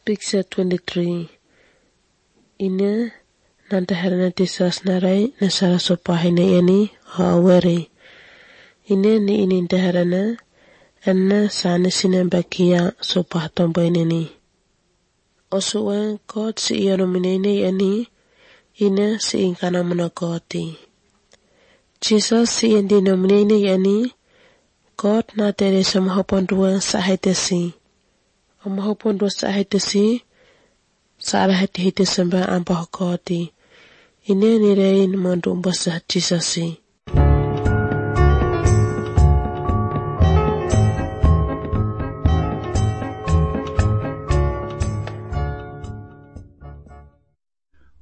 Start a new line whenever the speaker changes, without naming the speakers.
Picture 23. Ine nanta herana tisas narai nasara sopahine yani awari. Ine ni ini herana anna sane sinambakia sopah tombo ini. Osuwan kot si iya nominene yani ine si ingkana monogoti. Jesus si indi nominene yani kot na tere sa mahapon ruang sa haitasi. Ang mahapon ruang sa haitasi sa alahati hitasamba ang pahokoti. Ine nirein mondu umbasa Jesus si.